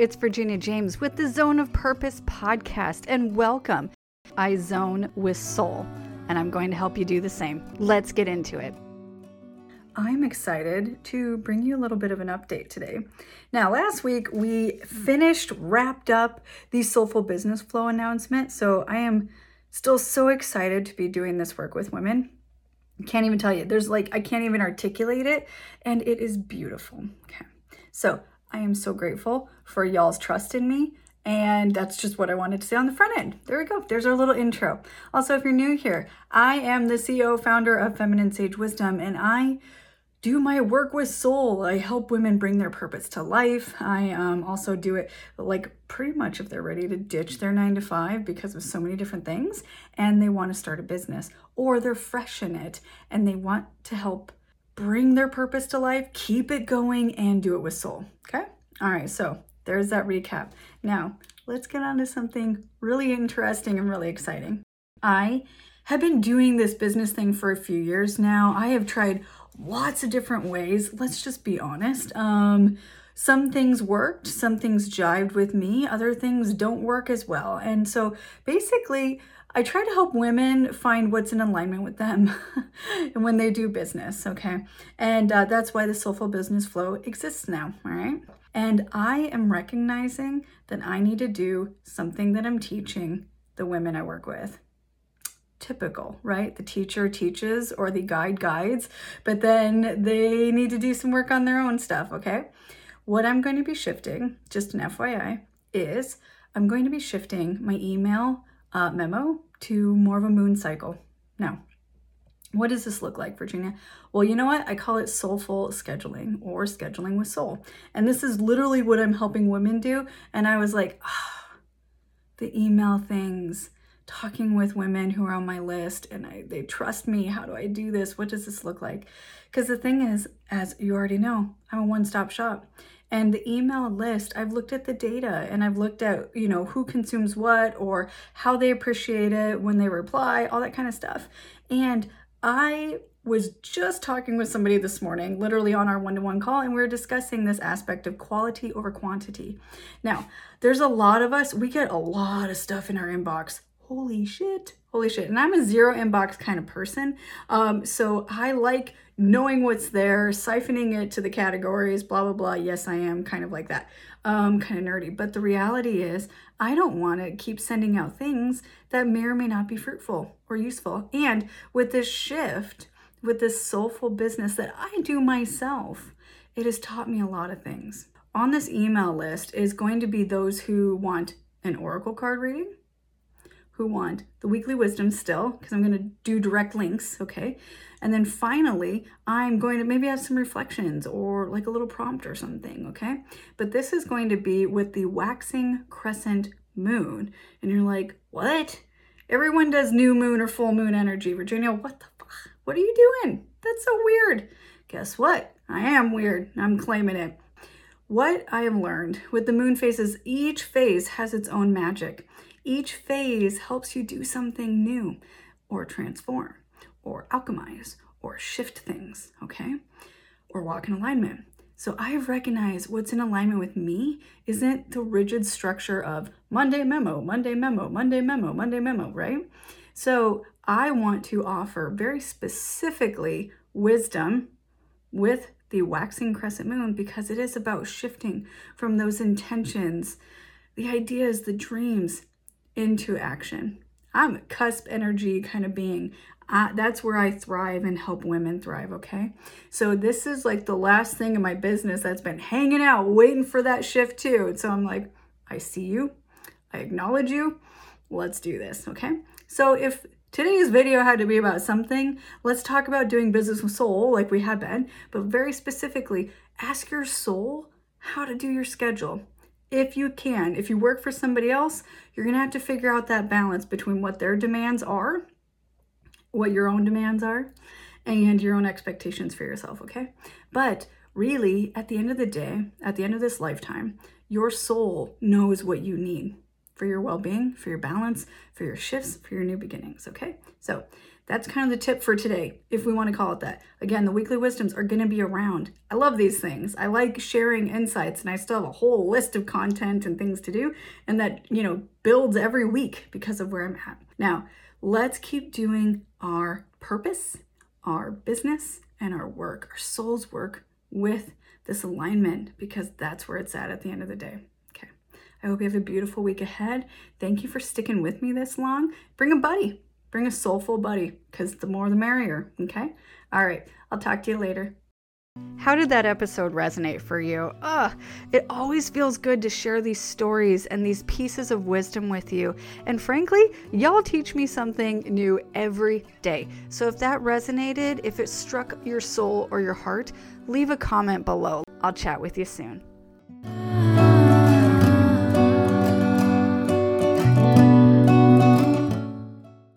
it's Virginia James with the Zone of Purpose podcast, and welcome. I zone with soul, and I'm going to help you do the same. Let's get into it. I'm excited to bring you a little bit of an update today. Now, last week we wrapped up the Soulful Business Flow announcement, so I am still so excited to be doing this work with women. Can't even tell you. I can't even articulate it, and it is beautiful. Okay. So I am so grateful for y'all's trust in me, and that's just what I wanted to say on the front end. There we go. There's our little intro. Also, if you're new here, I am the CEO, founder of Feminine Sage Wisdom, and I do my work with soul. I help women bring their purpose to life. I also do it pretty much if they're ready to ditch their 9-to-5 because of so many different things and they want to start a business, or they're fresh in it and they want to help bring their purpose to life, keep it going, and do it with soul. Okay? All right, so there's that recap. Now, let's get on to something really interesting and really exciting. I have been doing this business thing for a few years now. I have tried lots of different ways. Let's just be honest. Some things worked, some things jived with me, other things don't work as well. And so basically, I try to help women find what's in alignment with them and when they do business, okay? And that's why the Soulful Business Flow exists now, all right? And I am recognizing that I need to do something that I'm teaching the women I work with. Typical, right? The teacher teaches or the guide guides, but then they need to do some work on their own stuff, okay? What I'm going to be shifting, just an FYI, is I'm going to be shifting my email memo to more of a moon cycle. Now, what does this look like, Virginia? Well, you know what? I call it soulful scheduling or scheduling with soul. And this is literally what I'm helping women do. And I was like, the email things, talking with women who are on my list and they trust me. How do I do this? What does this look like? Because the thing is, as you already know, I'm a one-stop shop. And the email list, I've looked at the data and I've looked at, who consumes what or how they appreciate it when they reply, all that kind of stuff. And I was just talking with somebody this morning, literally on our one-to-one call, and we were discussing this aspect of quality over quantity. Now, there's a lot of us, we get a lot of stuff in our inbox. Holy shit. And I'm a zero inbox kind of person. So I like knowing what's there, siphoning it to the categories, blah, blah, blah. Yes, I am kind of like that, kind of nerdy. But the reality is I don't want to keep sending out things that may or may not be fruitful or useful. And with this shift, with this soulful business that I do myself, it has taught me a lot of things. On this email list is going to be those who want an oracle card reading, who want the weekly wisdom still, because I'm going to do direct links, okay? And then finally, I'm going to maybe have some reflections or like a little prompt or something, okay? But this is going to be with the waxing crescent moon. And you're like, what? Everyone does new moon or full moon energy. Virginia, what the fuck? What are you doing? That's so weird. Guess what? I am weird. I'm claiming it. What I have learned with the moon phases, each phase has its own magic. Each phase helps you do something new or transform or alchemize or shift things, okay? Or walk in alignment. So I've recognized what's in alignment with me isn't the rigid structure of Monday memo, Monday memo, Monday memo, Monday memo, right? So I want to offer very specifically wisdom with the waxing crescent moon because it is about shifting from those intentions, the ideas, the dreams, into action. I'm a cusp energy kind of being. That's where I thrive and help women thrive, okay? So this is like the last thing in my business that's been hanging out, waiting for that shift too. And so I'm like, I see you. I acknowledge you. Let's do this, okay? So if today's video had to be about something, let's talk about doing business with soul like we have been, but very specifically, ask your soul how to do your schedule. If you can. If you work for somebody else, you're going to have to figure out that balance between what their demands are, what your own demands are, and your own expectations for yourself, okay? But really, at the end of the day, at the end of this lifetime, your soul knows what you need for your well-being, for your balance, for your shifts, for your new beginnings, okay? So that's kind of the tip for today, if we want to call it that. Again, the weekly wisdoms are going to be around. I love these things. I like sharing insights, and I still have a whole list of content and things to do, and that, builds every week because of where I'm at. Now, let's keep doing our purpose, our business, and our work, our soul's work with this alignment, because that's where it's at the end of the day. Okay. I hope you have a beautiful week ahead. Thank you for sticking with me this long. Bring a buddy. Bring a soulful buddy, because the more the merrier, okay? All right, I'll talk to you later. How did that episode resonate for you? It always feels good to share these stories and these pieces of wisdom with you. And frankly, y'all teach me something new every day. So if that resonated, if it struck your soul or your heart, leave a comment below. I'll chat with you soon.